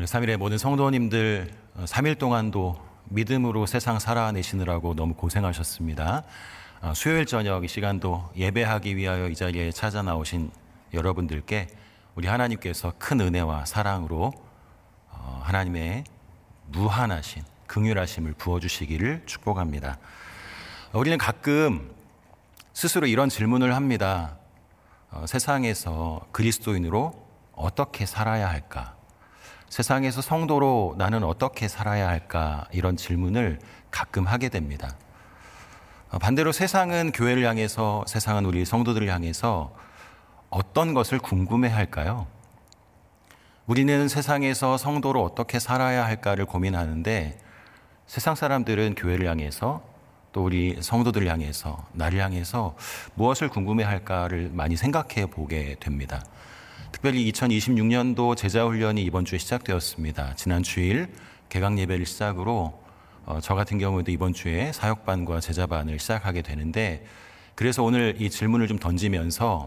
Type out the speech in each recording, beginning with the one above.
우리 3일의 모든 성도님들 3일 동안도 믿음으로 세상 살아내시느라고 너무 고생하셨습니다. 수요일 저녁 이 시간도 예배하기 위하여 이 자리에 찾아 나오신 여러분들께 우리 하나님께서 큰 은혜와 사랑으로 하나님의 무한하신 긍휼하심을 부어주시기를 축복합니다. 우리는 가끔 스스로 이런 질문을 합니다. 세상에서 그리스도인으로 어떻게 살아야 할까? 세상에서 성도로 나는 어떻게 살아야 할까? 이런 질문을 가끔 하게 됩니다. 반대로 세상은 교회를 향해서, 세상은 우리 성도들을 향해서 어떤 것을 궁금해 할까요? 우리는 세상에서 성도로 어떻게 살아야 할까를 고민하는데, 세상 사람들은 교회를 향해서, 또 우리 성도들을 향해서, 나를 향해서 무엇을 궁금해 할까를 많이 생각해 보게 됩니다. 특별히 2026년도 제자훈련이 이번 주에 시작되었습니다. 지난 주일 개강 예배를 시작으로 저 같은 경우에도 이번 주에 사역반과 제자반을 시작하게 되는데, 그래서 오늘 이 질문을 좀 던지면서,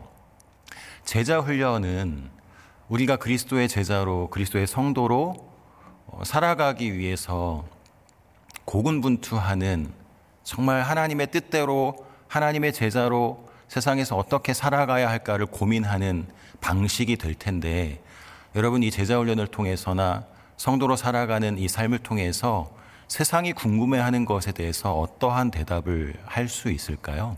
제자훈련은 우리가 그리스도의 제자로, 그리스도의 성도로 살아가기 위해서 고군분투하는, 정말 하나님의 뜻대로 하나님의 제자로 세상에서 어떻게 살아가야 할까를 고민하는 방식이 될 텐데, 여러분 이 제자훈련을 통해서나 성도로 살아가는 이 삶을 통해서 세상이 궁금해하는 것에 대해서 어떠한 대답을 할 수 있을까요?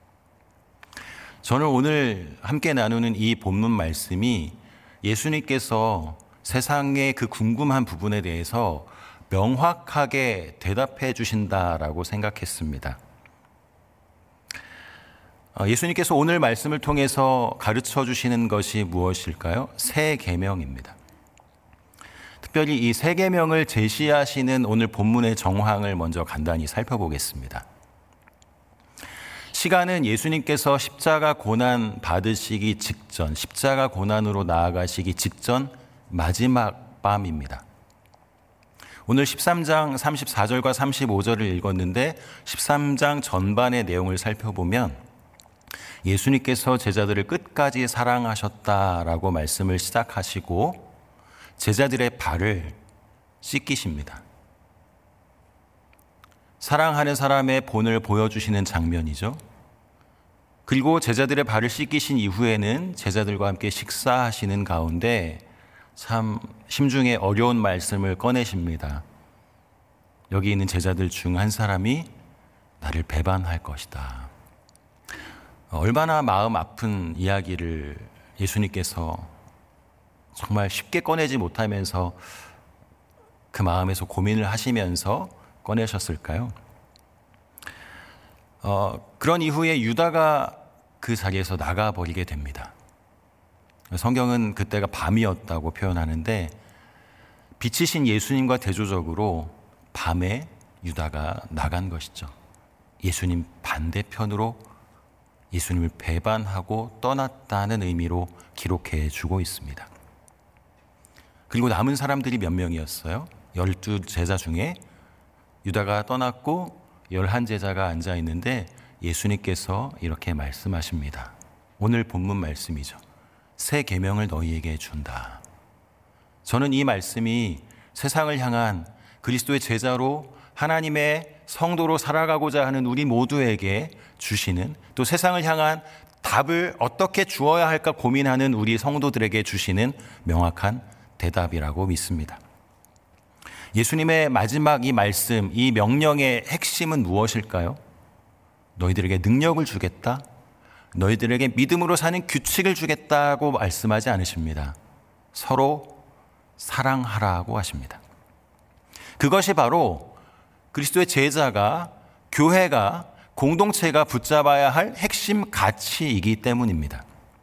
저는 오늘 함께 나누는 이 본문 말씀이 예수님께서 세상의 그 궁금한 부분에 대해서 명확하게 대답해 주신다라고 생각했습니다. 예수님께서 오늘 말씀을 통해서 가르쳐 주시는 것이 무엇일까요? 새 계명입니다. 특별히 이 새 계명을 제시하시는 오늘 본문의 정황을 먼저 간단히 살펴보겠습니다. 시간은 예수님께서 십자가 고난 받으시기 직전, 십자가 고난으로 나아가시기 직전 마지막 밤입니다. 오늘 13장 34절과 35절을 읽었는데 13장 전반의 내용을 살펴보면 예수님께서 제자들을 끝까지 사랑하셨다라고 말씀을 시작하시고 제자들의 발을 씻기십니다. 사랑하는 사람의 본을 보여주시는 장면이죠. 그리고 제자들의 발을 씻기신 이후에는 제자들과 함께 식사하시는 가운데 참 심중에 어려운 말씀을 꺼내십니다. 여기 있는 제자들 중 한 사람이 나를 배반할 것이다. 얼마나 마음 아픈 이야기를 예수님께서 정말 쉽게 꺼내지 못하면서 그 마음에서 고민을 하시면서 꺼내셨을까요? 그런 이후에 유다가 그 자리에서 나가버리게 됩니다. 성경은 그때가 밤이었다고 표현하는데, 빛이신 예수님과 대조적으로 밤에 유다가 나간 것이죠. 예수님 반대편으로 예수님을 배반하고 떠났다는 의미로 기록해 주고 있습니다. 그리고 남은 사람들이 몇 명이었어요? 12제자 중에 유다가 떠났고 11제자가 앉아 있는데 예수님께서 이렇게 말씀하십니다. 오늘 본문 말씀이죠. 새 계명을 너희에게 준다. 저는 이 말씀이 세상을 향한 그리스도의 제자로 하나님의 성도로 살아가고자 하는 우리 모두에게 주시는, 또 세상을 향한 답을 어떻게 주어야 할까 고민하는 우리 성도들에게 주시는 명확한 대답이라고 믿습니다. 예수님의 마지막 이 말씀, 이 명령의 핵심은 무엇일까요? 너희들에게 능력을 주겠다, 너희들에게 믿음으로 사는 규칙을 주겠다고 말씀하지 않으십니다. 서로 사랑하라고 하십니다. 그것이 바로 그리스도의 제자가, 교회가, 공동체가 붙잡아야 할 핵심 가치이기 때문입니다.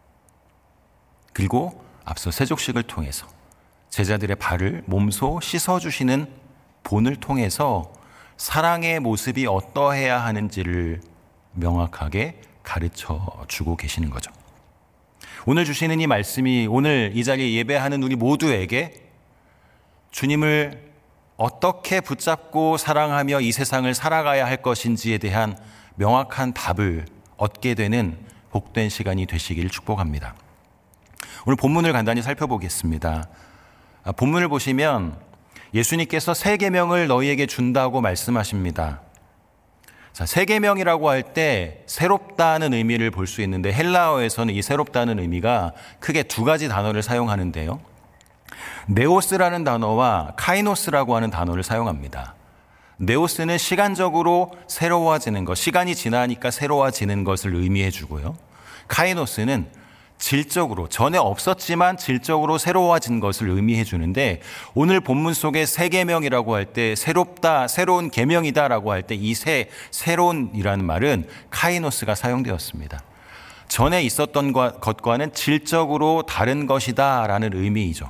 그리고 앞서 세족식을 통해서 제자들의 발을 몸소 씻어주시는 본을 통해서 사랑의 모습이 어떠해야 하는지를 명확하게 가르쳐 주고 계시는 거죠. 오늘 주시는 이 말씀이 오늘 이 자리에 예배하는 우리 모두에게 주님을 어떻게 붙잡고 사랑하며 이 세상을 살아가야 할 것인지에 대한 명확한 답을 얻게 되는 복된 시간이 되시기를 축복합니다. 오늘 본문을 간단히 살펴보겠습니다. 본문을 보시면 예수님께서 새 계명을 너희에게 준다고 말씀하십니다. 자, 새 계명이라고 할 때 새롭다는 의미를 볼 수 있는데 헬라어에서는 이 새롭다는 의미가 크게 두 가지 단어를 사용하는데요. 네오스라는 단어와 카이노스라고 하는 단어를 사용합니다. 네오스는 시간적으로 새로워지는 것, 시간이 지나니까 새로워지는 것을 의미해 주고요. 카이노스는 질적으로, 전에 없었지만 질적으로 새로워진 것을 의미해 주는데, 오늘 본문 속에 새 계명이라고 할 때 새롭다, 새로운 계명이다라고 할 때 이 새로운이라는 말은 카이노스가 사용되었습니다. 전에 있었던 것과는 질적으로 다른 것이다라는 의미이죠.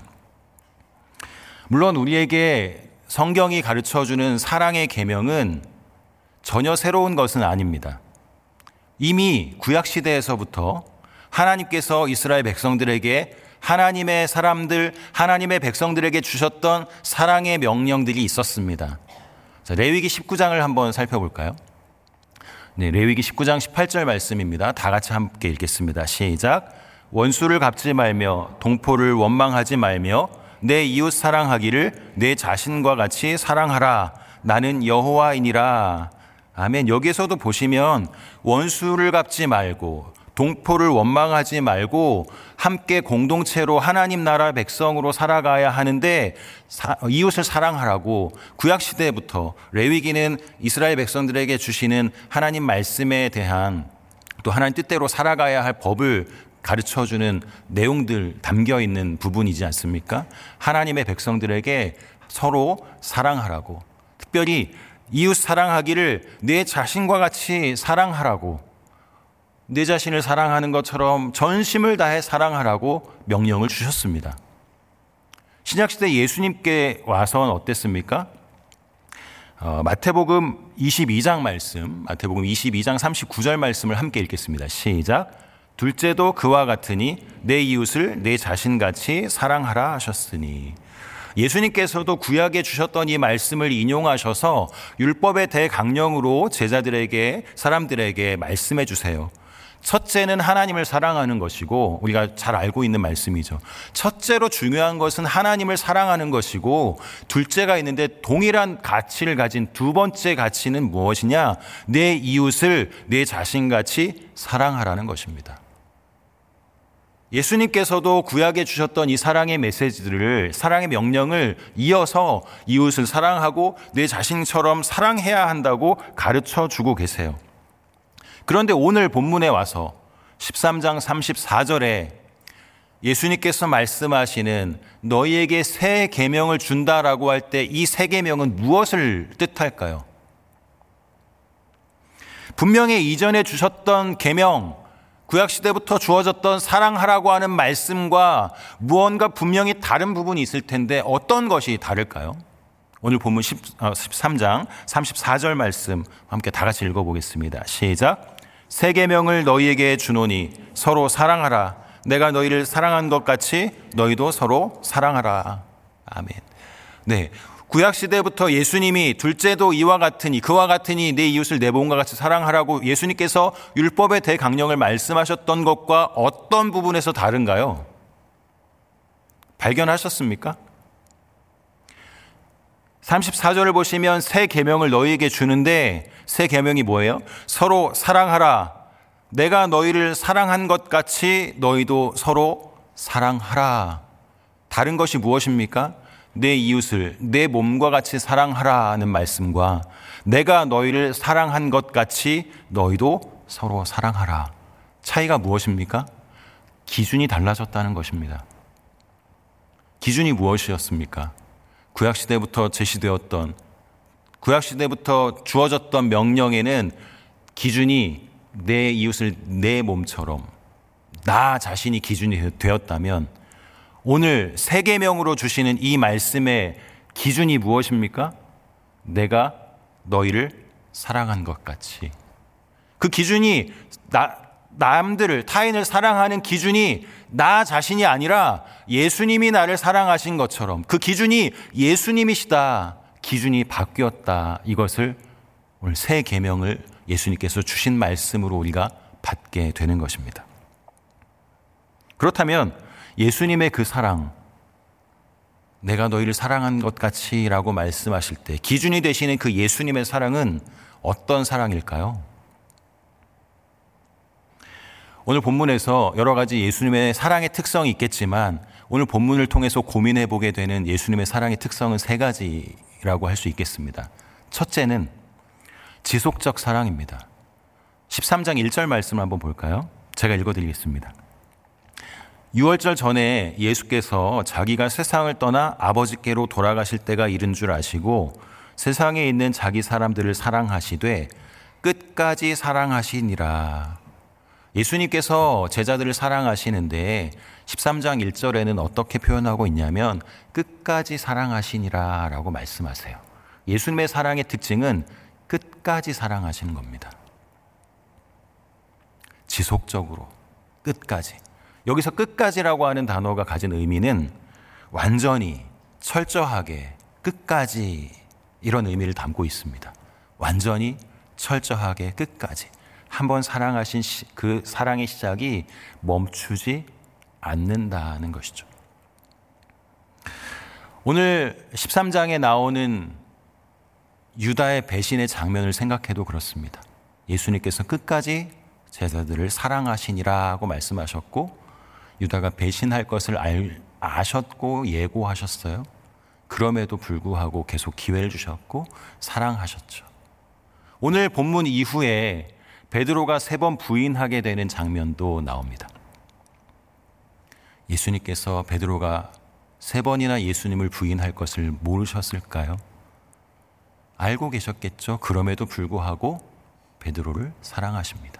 물론 우리에게 성경이 가르쳐주는 사랑의 계명은 전혀 새로운 것은 아닙니다. 이미 구약시대에서부터 하나님께서 이스라엘 백성들에게 하나님의 백성들에게 주셨던 사랑의 명령들이 있었습니다. 자, 레위기 19장을 한번 살펴볼까요? 네, 레위기 19장 18절 말씀입니다. 다 같이 함께 읽겠습니다. 시작. 원수를 갚지 말며 동포를 원망하지 말며 내 이웃 사랑하기를 내 자신과 같이 사랑하라. 나는 여호와이니라. 아멘. 여기에서도 보시면 원수를 갚지 말고 동포를 원망하지 말고 함께 공동체로 하나님 나라 백성으로 살아가야 하는데 이웃을 사랑하라고 구약시대부터 레위기는 이스라엘 백성들에게 주시는 하나님 말씀에 대한 또 하나님 뜻대로 살아가야 할 법을 가르쳐주는 내용들 담겨 있는 부분이지 않습니까? 하나님의 백성들에게 서로 사랑하라고, 특별히 이웃 사랑하기를 내 자신과 같이 사랑하라고, 내 자신을 사랑하는 것처럼 전심을 다해 사랑하라고 명령을 주셨습니다. 신약시대 예수님께 와서는 어땠습니까? 마태복음 22장 말씀, 마태복음 22장 39절 말씀을 함께 읽겠습니다. 시작. 둘째도 그와 같으니 내 이웃을 내 자신같이 사랑하라 하셨으니. 예수님께서도 구약에 주셨던 이 말씀을 인용하셔서 율법의 대강령으로 제자들에게, 사람들에게 말씀해 주세요. 첫째는 하나님을 사랑하는 것이고, 우리가 잘 알고 있는 말씀이죠. 첫째로 중요한 것은 하나님을 사랑하는 것이고, 둘째가 있는데 동일한 가치를 가진 두 번째 가치는 무엇이냐? 내 이웃을 내 자신같이 사랑하라는 것입니다. 예수님께서도 구약에 주셨던 이 사랑의 메시지들을, 사랑의 명령을 이어서 이웃을 사랑하고 내 자신처럼 사랑해야 한다고 가르쳐 주고 계세요. 그런데 오늘 본문에 와서 13장 34절에 예수님께서 말씀하시는 너희에게 새 계명을 준다라고 할 때 이 새 계명은 무엇을 뜻할까요? 분명히 이전에 주셨던 계명, 구약시대부터 주어졌던 사랑하라고 하는 말씀과 무언가 분명히 다른 부분이 있을 텐데 어떤 것이 다를까요? 오늘 본문 13장 34절 말씀 함께 다 같이 읽어보겠습니다. 시작. 새 계명을 너희에게 주노니 서로 사랑하라. 내가 너희를 사랑한 것 같이 너희도 서로 사랑하라. 아멘. 네, 구약시대부터 예수님이 둘째도 이와 같으니 그와 같으니 내 이웃을 내 몸과 같이 사랑하라고 예수님께서 율법의 대강령을 말씀하셨던 것과 어떤 부분에서 다른가요? 발견하셨습니까? 34절을 보시면 새 계명을 너희에게 주는데 새 계명이 뭐예요? 서로 사랑하라. 내가 너희를 사랑한 것 같이 너희도 서로 사랑하라. 다른 것이 무엇입니까? 내 이웃을 내 몸과 같이 사랑하라는 말씀과 내가 너희를 사랑한 것 같이 너희도 서로 사랑하라. 차이가 무엇입니까? 기준이 달라졌다는 것입니다. 기준이 무엇이었습니까? 구약시대부터 제시되었던, 구약시대부터 주어졌던 명령에는 기준이 내 이웃을 내 몸처럼 나 자신이 기준이 되었다면 오늘 새 계명으로 주시는 이 말씀의 기준이 무엇입니까? 내가 너희를 사랑한 것 같이. 그 기준이 남들을, 타인을 사랑하는 기준이 나 자신이 아니라 예수님이 나를 사랑하신 것처럼 그 기준이 예수님이시다. 기준이 바뀌었다. 이것을 오늘 새 계명을 예수님께서 주신 말씀으로 우리가 받게 되는 것입니다. 그렇다면 예수님의 그 사랑, 내가 너희를 사랑한 것 같이 라고 말씀하실 때 기준이 되시는 그 예수님의 사랑은 어떤 사랑일까요? 오늘 본문에서 여러 가지 예수님의 사랑의 특성이 있겠지만 오늘 본문을 통해서 고민해 보게 되는 예수님의 사랑의 특성은 세 가지라고 할 수 있겠습니다. 첫째는 지속적 사랑입니다. 13장 1절 말씀을 한번 볼까요? 제가 읽어드리겠습니다. 유월절 전에 예수께서 자기가 세상을 떠나 아버지께로 돌아가실 때가 이른 줄 아시고 세상에 있는 자기 사람들을 사랑하시되 끝까지 사랑하시니라. 예수님께서 제자들을 사랑하시는데 13장 1절에는 어떻게 표현하고 있냐면 끝까지 사랑하시니라 라고 말씀하세요. 예수님의 사랑의 특징은 끝까지 사랑하시는 겁니다. 지속적으로 끝까지. 여기서 끝까지라고 하는 단어가 가진 의미는 완전히 철저하게 끝까지 이런 의미를 담고 있습니다. 완전히 철저하게 끝까지. 한번 사랑하신 그 사랑의 시작이 멈추지 않는다는 것이죠. 오늘 13장에 나오는 유다의 배신의 장면을 생각해도 그렇습니다. 예수님께서 끝까지 제자들을 사랑하시니라고 말씀하셨고 유다가 배신할 것을 아셨고 예고하셨어요. 그럼에도 불구하고 계속 기회를 주셨고 사랑하셨죠. 오늘 본문 이후에 베드로가 3번 부인하게 되는 장면도 나옵니다. 예수님께서 베드로가 3번이나 예수님을 부인할 것을 모르셨을까요? 알고 계셨겠죠. 그럼에도 불구하고 베드로를 사랑하십니다.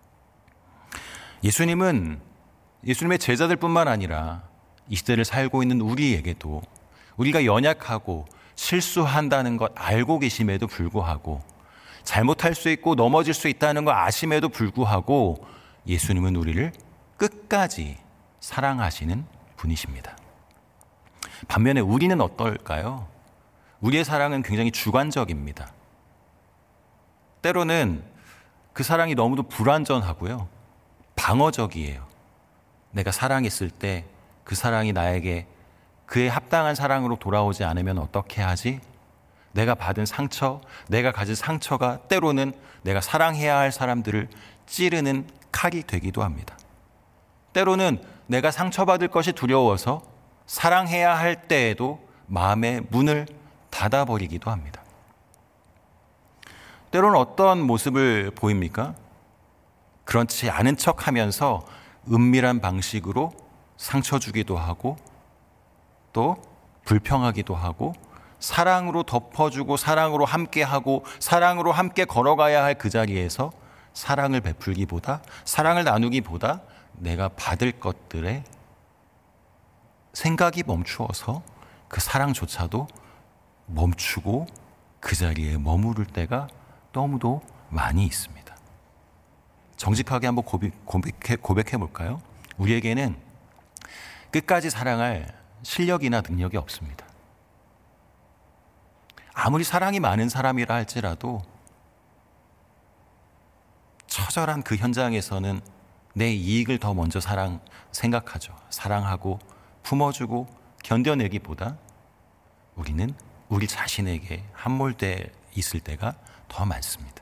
예수님의 제자들뿐만 아니라 이 시대를 살고 있는 우리에게도 우리가 연약하고 실수한다는 것 알고 계심에도 불구하고 잘못할 수 있고 넘어질 수 있다는 거 아심에도 불구하고 예수님은 우리를 끝까지 사랑하시는 분이십니다. 반면에 우리는 어떨까요? 우리의 사랑은 굉장히 주관적입니다. 때로는 그 사랑이 너무도 불완전하고요. 방어적이에요. 내가 사랑했을 때 그 사랑이 나에게 그에 합당한 사랑으로 돌아오지 않으면 어떻게 하지? 내가 받은 상처, 내가 가진 상처가 때로는 내가 사랑해야 할 사람들을 찌르는 칼이 되기도 합니다. 때로는 내가 상처받을 것이 두려워서 사랑해야 할 때에도 마음의 문을 닫아버리기도 합니다. 때로는 어떤 모습을 보입니까? 그렇지 않은 척하면서 은밀한 방식으로 상처 주기도 하고 또 불평하기도 하고 사랑으로 덮어주고 사랑으로 함께하고 사랑으로 함께 걸어가야 할 그 자리에서 사랑을 베풀기보다 사랑을 나누기보다 내가 받을 것들에 생각이 멈추어서 그 사랑조차도 멈추고 그 자리에 머무를 때가 너무도 많이 있습니다. 정직하게 한번 고백해 볼까요? 우리에게는 끝까지 사랑할 실력이나 능력이 없습니다. 아무리 사랑이 많은 사람이라 할지라도 처절한 그 현장에서는 내 이익을 더 먼저 생각하죠. 사랑하고 품어주고 견뎌내기보다 우리는 우리 자신에게 함몰돼 있을 때가 더 많습니다.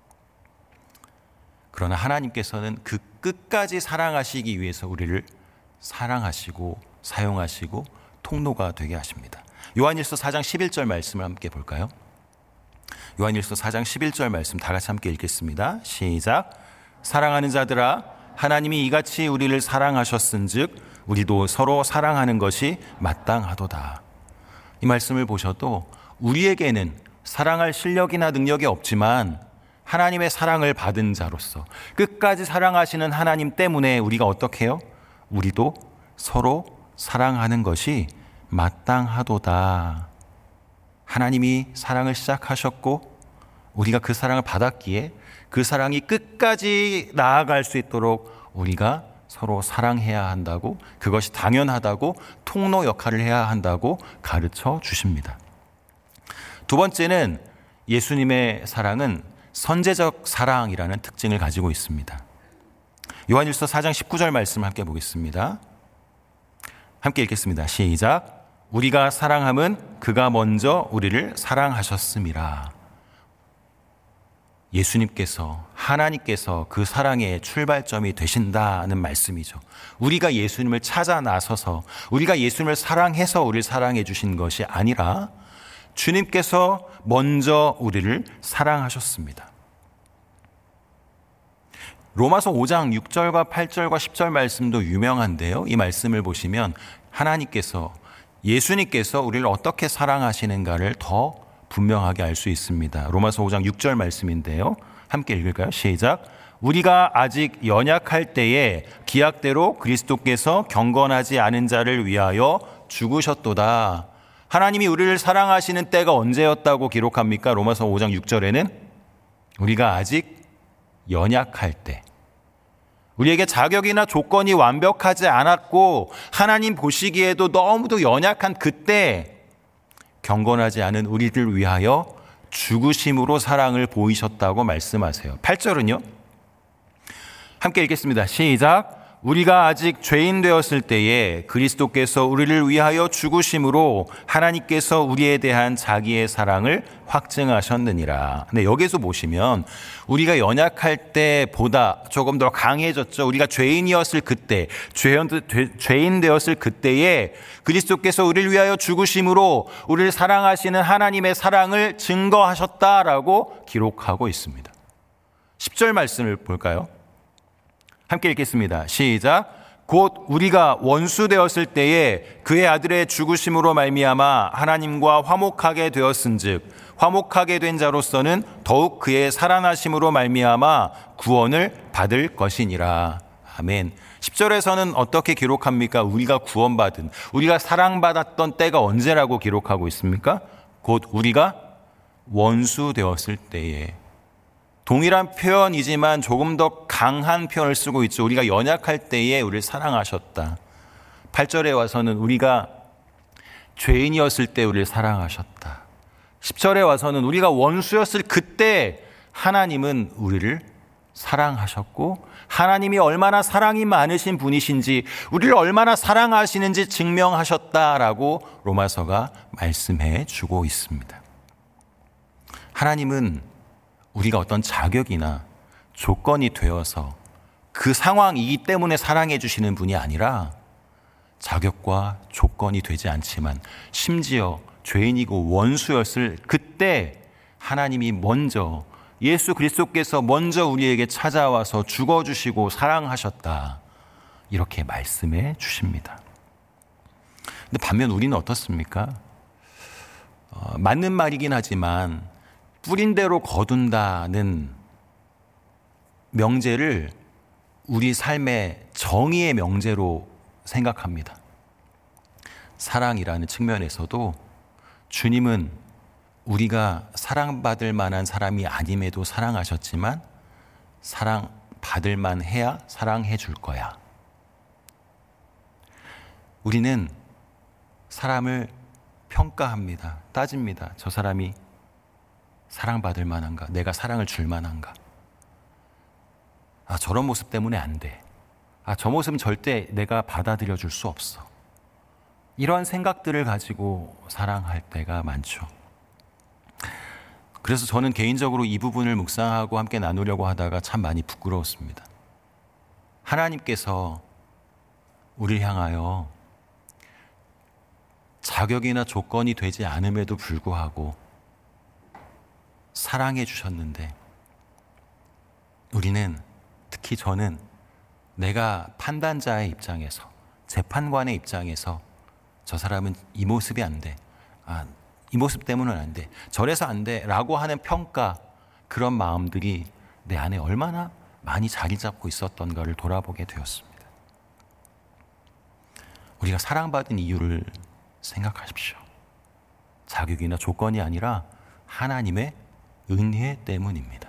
그러나 하나님께서는 그 끝까지 사랑하시기 위해서 우리를 사랑하시고 사용하시고 통로가 되게 하십니다. 요한일서 4장 11절 말씀을 함께 볼까요? 요한일서 4장 11절 말씀 다 같이 함께 읽겠습니다. 시작. 사랑하는 자들아 하나님이 이같이 우리를 사랑하셨은즉 우리도 서로 사랑하는 것이 마땅하도다. 이 말씀을 보셔도 우리에게는 사랑할 실력이나 능력이 없지만 하나님의 사랑을 받은 자로서 끝까지 사랑하시는 하나님 때문에 우리가 어떻게 해요? 우리도 서로 사랑하는 것이 마땅하도다. 하나님이 사랑을 시작하셨고 우리가 그 사랑을 받았기에 그 사랑이 끝까지 나아갈 수 있도록 우리가 서로 사랑해야 한다고, 그것이 당연하다고, 통로 역할을 해야 한다고 가르쳐 주십니다. 두 번째는 예수님의 사랑은 선제적 사랑이라는 특징을 가지고 있습니다. 요한일서 4장 19절 말씀 함께 보겠습니다. 함께 읽겠습니다. 시작. 우리가 사랑함은 그가 먼저 우리를 사랑하셨음이라. 예수님께서, 하나님께서 그 사랑의 출발점이 되신다는 말씀이죠. 우리가 예수님을 찾아 나서서, 우리가 예수님을 사랑해서 우리를 사랑해 주신 것이 아니라 주님께서 먼저 우리를 사랑하셨습니다. 로마서 5장 6절과 8절과 10절 말씀도 유명한데요. 이 말씀을 보시면 하나님께서, 예수님께서 우리를 어떻게 사랑하시는가를 더 분명하게 알 수 있습니다. 로마서 5장 6절 말씀인데요. 함께 읽을까요? 시작. 우리가 아직 연약할 때에 기약대로 그리스도께서 경건하지 않은 자를 위하여 죽으셨도다. 하나님이 우리를 사랑하시는 때가 언제였다고 기록합니까? 로마서 5장 6절에는 우리가 아직 연약할 때, 우리에게 자격이나 조건이 완벽하지 않았고 하나님 보시기에도 너무도 연약한 그때 경건하지 않은 우리를 위하여 죽으심으로 사랑을 보이셨다고 말씀하세요. 8절은요? 함께 읽겠습니다. 시작. 우리가 아직 죄인 되었을 때에 그리스도께서 우리를 위하여 죽으심으로 하나님께서 우리에 대한 자기의 사랑을 확증하셨느니라. 네, 여기서 보시면 우리가 연약할 때보다 조금 더 강해졌죠. 우리가 죄인이었을 그때, 죄인 되었을 그때에 그리스도께서 우리를 위하여 죽으심으로 우리를 사랑하시는 하나님의 사랑을 증거하셨다라고 기록하고 있습니다. 10절 말씀을 볼까요? 함께 읽겠습니다. 시작. 곧 우리가 원수 되었을 때에 그의 아들의 죽으심으로 말미암아 하나님과 화목하게 되었은즉 화목하게 된 자로서는 더욱 그의 살아나심으로 말미암아 구원을 받을 것이니라. 아멘. 10절에서는 어떻게 기록합니까? 우리가 구원받은, 우리가 사랑받았던 때가 언제라고 기록하고 있습니까? 곧 우리가 원수 되었을 때에. 동일한 표현이지만 조금 더 강한 표현을 쓰고 있죠. 우리가 연약할 때에 우리를 사랑하셨다. 8절에 와서는 우리가 죄인이었을 때 우리를 사랑하셨다. 10절에 와서는 우리가 원수였을 그때 하나님은 우리를 사랑하셨고 하나님이 얼마나 사랑이 많으신 분이신지, 우리를 얼마나 사랑하시는지 증명하셨다라고 로마서가 말씀해 주고 있습니다. 하나님은 우리가 어떤 자격이나 조건이 되어서 그 상황이기 때문에 사랑해 주시는 분이 아니라 자격과 조건이 되지 않지만 심지어 죄인이고 원수였을 그때 하나님이 먼저, 예수 그리스도께서 먼저 우리에게 찾아와서 죽어주시고 사랑하셨다. 이렇게 말씀해 주십니다. 근데 반면 우리는 어떻습니까? 맞는 말이긴 하지만 뿌린 대로 거둔다는 명제를 우리 삶의 정의의 명제로 생각합니다. 사랑이라는 측면에서도 주님은 우리가 사랑받을 만한 사람이 아님에도 사랑하셨지만 사랑받을 만해야 사랑해 줄 거야. 우리는 사람을 평가합니다. 따집니다. 저 사람이 사랑받을 만한가? 내가 사랑을 줄 만한가? 아, 저런 모습 때문에 안 돼. 아, 저 모습은 절대 내가 받아들여 줄 수 없어. 이러한 생각들을 가지고 사랑할 때가 많죠. 그래서 저는 개인적으로 이 부분을 묵상하고 함께 나누려고 하다가 참 많이 부끄러웠습니다. 하나님께서 우리를 향하여 자격이나 조건이 되지 않음에도 불구하고 사랑해 주셨는데, 우리는, 특히 저는 내가 판단자의 입장에서, 재판관의 입장에서 저 사람은 이 모습이 안 돼, 이 모습 때문은 안 돼, 저래서 안 돼 라고 하는 평가, 그런 마음들이 내 안에 얼마나 많이 자리 잡고 있었던가를 돌아보게 되었습니다. 우리가 사랑받은 이유를 생각하십시오. 자격이나 조건이 아니라 하나님의 은혜 때문입니다.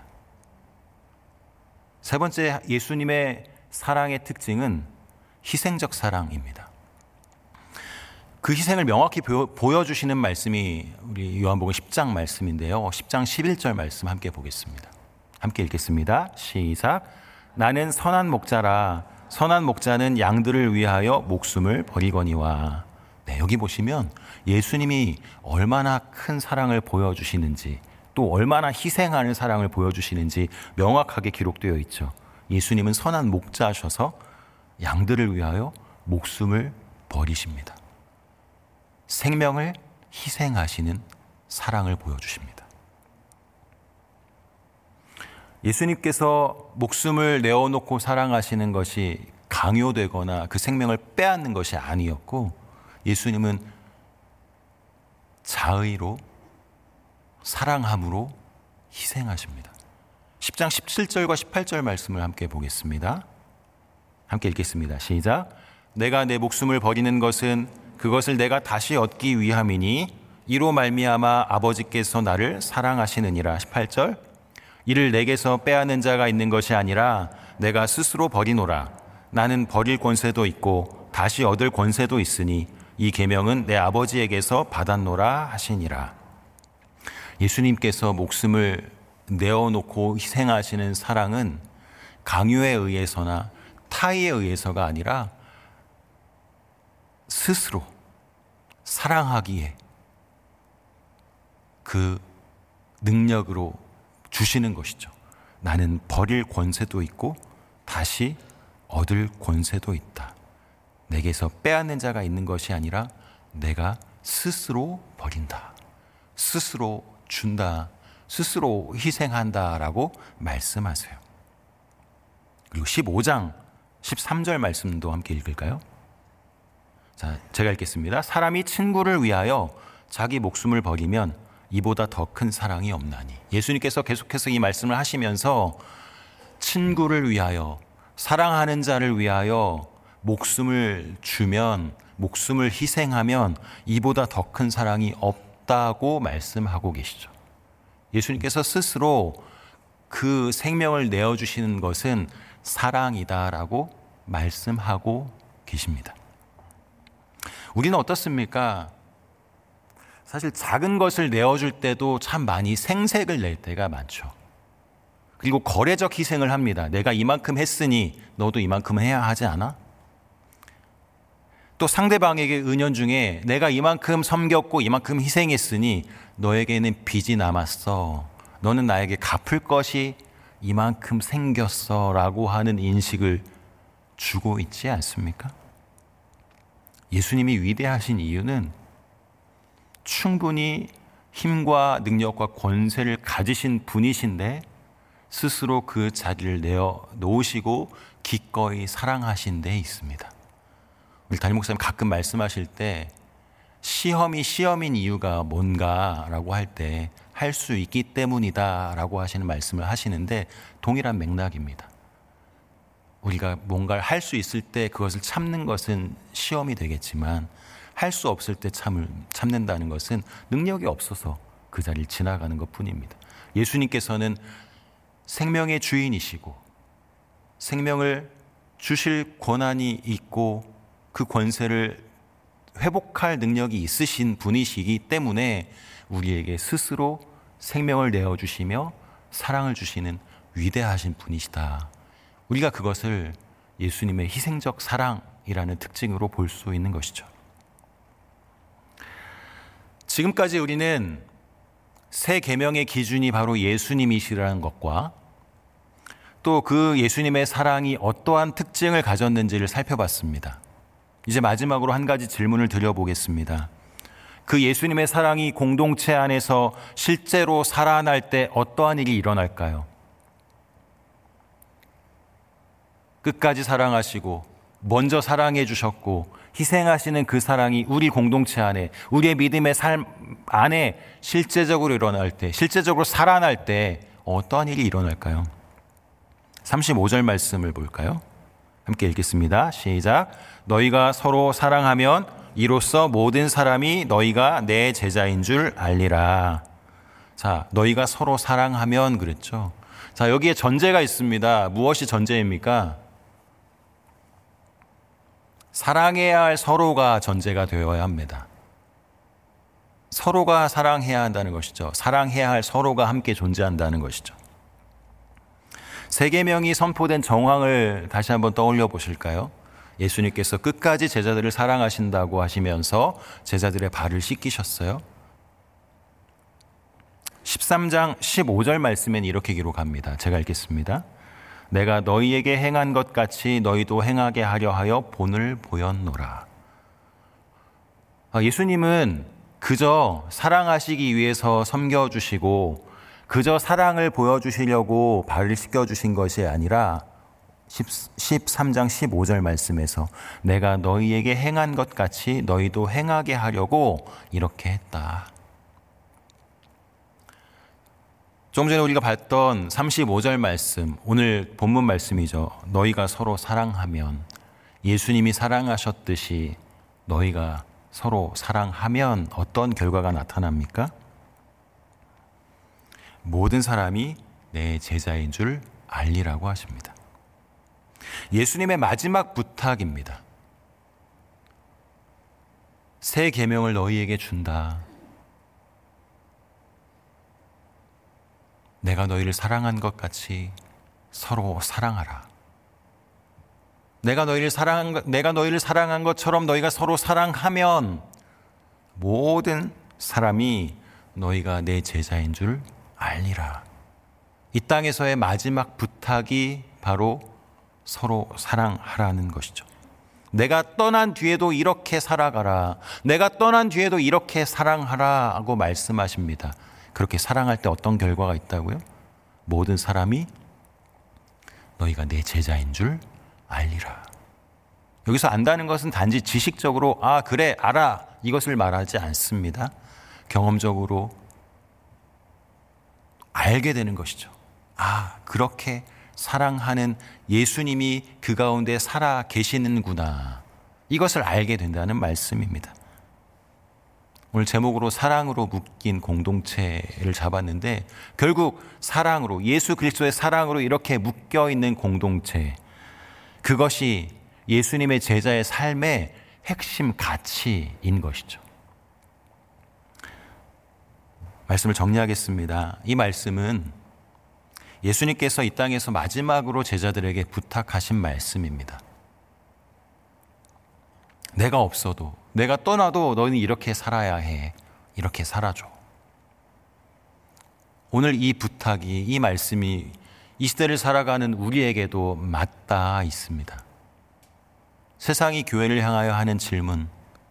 세 번째, 예수님의 사랑의 특징은 희생적 사랑입니다. 그 희생을 명확히 보여주시는 말씀이 우리 요한복음 10장 말씀인데요. 10장 11절 말씀 함께 보겠습니다. 함께 읽겠습니다. 시작. 나는 선한 목자라. 선한 목자는 양들을 위하여 목숨을 버리거니와. 네, 여기 보시면 예수님이 얼마나 큰 사랑을 보여주시는지, 또 얼마나 희생하는 사랑을 보여주시는지 명확하게 기록되어 있죠. 예수님은 선한 목자셔서 양들을 위하여 목숨을 버리십니다. 생명을 희생하시는 사랑을 보여주십니다. 예수님께서 목숨을 내어놓고 사랑하시는 것이 강요되거나 그 생명을 빼앗는 것이 아니었고, 예수님은 자의로 사랑함으로 희생하십니다. 10장 17절과 18절 말씀을 함께 보겠습니다. 함께 읽겠습니다. 시작. 내가 내 목숨을 버리는 것은 그것을 내가 다시 얻기 위함이니 이로 말미암아 아버지께서 나를 사랑하시느니라. 18절. 이를 내게서 빼앗는 자가 있는 것이 아니라 내가 스스로 버리노라. 나는 버릴 권세도 있고 다시 얻을 권세도 있으니 이 계명은 내 아버지에게서 받았노라 하시니라. 예수님께서 목숨을 내어놓고 희생하시는 사랑은 강요에 의해서나 타의에 의해서가 아니라 스스로 사랑하기에 그 능력으로 주시는 것이죠. 나는 버릴 권세도 있고 다시 얻을 권세도 있다. 내게서 빼앗는 자가 있는 것이 아니라 내가 스스로 버린다. 스스로 준다. 스스로 희생한다라고 말씀하세요. 그리고 15장 13절 말씀도 함께 읽을까요? 자, 제가 읽겠습니다. 사람이 친구를 위하여 자기 목숨을 버리면 이보다 더 큰 사랑이 없나니. 예수님께서 계속해서 이 말씀을 하시면서 친구를 위하여, 사랑하는 자를 위하여 목숨을 주면, 목숨을 희생하면 이보다 더 큰 사랑이 없다고 말씀하고 계시죠. 예수님께서 스스로 그 생명을 내어주시는 것은 사랑이다라고 말씀하고 계십니다. 우리는 어떻습니까? 사실 작은 것을 내어줄 때도 참 많이 생색을 낼 때가 많죠. 그리고 거래적 희생을 합니다. 내가 이만큼 했으니 너도 이만큼 해야 하지 않아? 또 상대방에게 은연중에 내가 이만큼 섬겼고 이만큼 희생했으니 너에게는 빚이 남았어. 너는 나에게 갚을 것이 이만큼 생겼어 라고 하는 인식을 주고 있지 않습니까? 예수님이 위대하신 이유는 충분히 힘과 능력과 권세를 가지신 분이신데 스스로 그 자리를 내어놓으시고 기꺼이 사랑하신 데 있습니다. 우리 담임 목사님 가끔 말씀하실 때 시험이 시험인 이유가 뭔가라고 할 때 할 수 있기 때문이다라고 하시는 말씀을 하시는데 동일한 맥락입니다. 우리가 뭔가를 할 수 있을 때 그것을 참는 것은 시험이 되겠지만 할 수 없을 때 참는다는 것은 능력이 없어서 그 자리를 지나가는 것뿐입니다. 예수님께서는 생명의 주인이시고 생명을 주실 권한이 있고 그 권세를 회복할 능력이 있으신 분이시기 때문에 우리에게 스스로 생명을 내어주시며 사랑을 주시는 위대하신 분이시다. 우리가 그것을 예수님의 희생적 사랑이라는 특징으로 볼 수 있는 것이죠. 지금까지 우리는 새 계명의 기준이 바로 예수님이시라는 것과 또 그 예수님의 사랑이 어떠한 특징을 가졌는지를 살펴봤습니다. 이제 마지막으로 한 가지 질문을 드려보겠습니다. 그 예수님의 사랑이 공동체 안에서 실제로 살아날 때 어떠한 일이 일어날까요? 끝까지 사랑하시고 먼저 사랑해 주셨고 희생하시는 그 사랑이 우리 공동체 안에, 우리의 믿음의 삶 안에 실제적으로 일어날 때, 실제적으로 살아날 때 어떠한 일이 일어날까요? 35절 말씀을 볼까요? 함께 읽겠습니다. 시작. 너희가 서로 사랑하면 이로써 모든 사람이 너희가 내 제자인 줄 알리라. 자, 너희가 서로 사랑하면 그랬죠. 자, 여기에 전제가 있습니다. 무엇이 전제입니까? 사랑해야 할 서로가 전제가 되어야 합니다. 서로가 사랑해야 한다는 것이죠. 사랑해야 할 서로가 함께 존재한다는 것이죠. 세 계명이 선포된 정황을 다시 한번 떠올려 보실까요? 예수님께서 끝까지 제자들을 사랑하신다고 하시면서 제자들의 발을 씻기셨어요. 13장 15절 말씀엔 이렇게 기록합니다. 제가 읽겠습니다. 내가 너희에게 행한 것 같이 너희도 행하게 하려 하여 본을 보였노라. 예수님은 그저 사랑하시기 위해서 섬겨주시고 그저 사랑을 보여주시려고 발을 씻겨주신 것이 아니라 13장 15절 말씀에서 내가 너희에게 행한 것 같이 너희도 행하게 하려고 이렇게 했다. 좀 전에 우리가 봤던 35절 말씀, 오늘 본문 말씀이죠. 너희가 서로 사랑하면, 예수님이 사랑하셨듯이 너희가 서로 사랑하면 어떤 결과가 나타납니까? 모든 사람이 내 제자인 줄 알리라고 하십니다. 예수님의 마지막 부탁입니다. 새 계명을 너희에게 준다. 내가 너희를 사랑한 것 같이 서로 사랑하라. 내가 너희를 사랑한 것처럼 너희가 서로 사랑하면 모든 사람이 너희가 내 제자인 줄 알리라. 이 땅에서의 마지막 부탁이 바로 서로 사랑하라는 것이죠. 내가 떠난 뒤에도 이렇게 살아가라. 내가 떠난 뒤에도 이렇게 사랑하라 하고 말씀하십니다. 그렇게 사랑할 때 어떤 결과가 있다고요? 모든 사람이 너희가 내 제자인 줄 알리라. 여기서 안다는 것은 단지 지식적으로 그래 알아 이것을 말하지 않습니다. 경험적으로 알게 되는 것이죠. 그렇게 사랑하는 예수님이 그 가운데 살아 계시는구나. 이것을 알게 된다는 말씀입니다. 오늘 제목으로 사랑으로 묶인 공동체를 잡았는데 결국 사랑으로, 예수 그리스도의 사랑으로 이렇게 묶여 있는 공동체, 그것이 예수님의 제자의 삶의 핵심 가치인 것이죠. 말씀을 정리하겠습니다. 이 말씀은 예수님께서 이 땅에서 마지막으로 제자들에게 부탁하신 말씀입니다. 내가 없어도, 내가 떠나도 너희는 이렇게 살아야 해. 이렇게 살아줘. 오늘 이 부탁이, 이 말씀이 이 시대를 살아가는 우리에게도 맞닿아 있습니다. 세상이 교회를 향하여 하는 질문,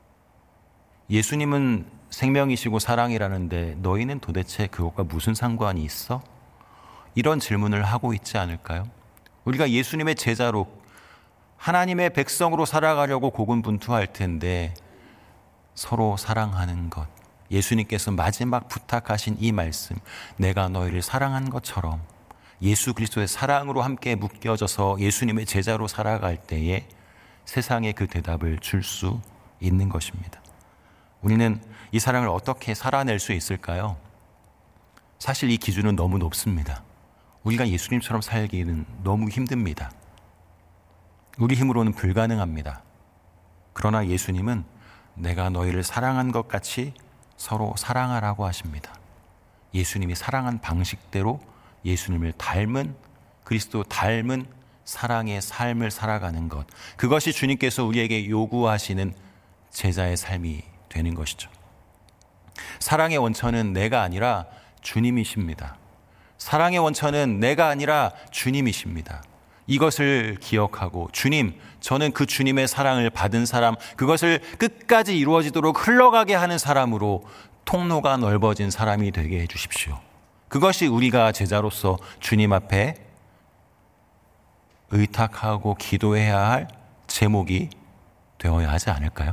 예수님은 생명이시고 사랑이라는데 너희는 도대체 그것과 무슨 상관이 있어? 이런 질문을 하고 있지 않을까요? 우리가 예수님의 제자로 하나님의 백성으로 살아가려고 고군분투할 텐데 서로 사랑하는 것, 예수님께서 마지막 부탁하신 이 말씀, 내가 너희를 사랑한 것처럼 예수 그리스도의 사랑으로 함께 묶여져서 예수님의 제자로 살아갈 때에 세상에 그 대답을 줄 수 있는 것입니다. 우리는 이 사랑을 어떻게 살아낼 수 있을까요? 사실 이 기준은 너무 높습니다. 우리가 예수님처럼 살기는 너무 힘듭니다. 우리 힘으로는 불가능합니다. 그러나 예수님은 내가 너희를 사랑한 것 같이 서로 사랑하라고 하십니다. 예수님이 사랑한 방식대로 예수님을 닮은, 그리스도 닮은 사랑의 삶을 살아가는 것, 그것이 주님께서 우리에게 요구하시는 제자의 삶이 되는 것이죠. 사랑의 원천은 내가 아니라 주님이십니다. 사랑의 원천은 내가 아니라 주님이십니다. 이것을 기억하고, 주님, 저는 그 주님의 사랑을 받은 사람, 그것을 끝까지 이루어지도록 흘러가게 하는 사람으로 통로가 넓어진 사람이 되게 해 주십시오. 그것이 우리가 제자로서 주님 앞에 의탁하고 기도해야 할 제목이 되어야 하지 않을까요?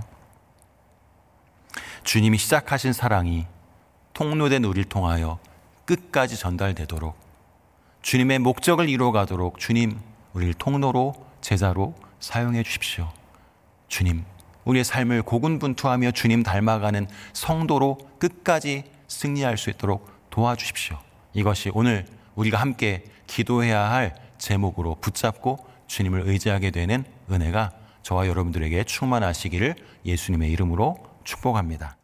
주님이 시작하신 사랑이 통로된 우리를 통하여 끝까지 전달되도록, 주님의 목적을 이루어가도록 주님, 우리를 통로로, 제자로 사용해 주십시오. 주님, 우리의 삶을 고군분투하며 주님 닮아가는 성도로 끝까지 승리할 수 있도록 도와주십시오. 이것이 오늘 우리가 함께 기도해야 할 제목으로 붙잡고 주님을 의지하게 되는 은혜가 저와 여러분들에게 충만하시기를 예수님의 이름으로 축복합니다.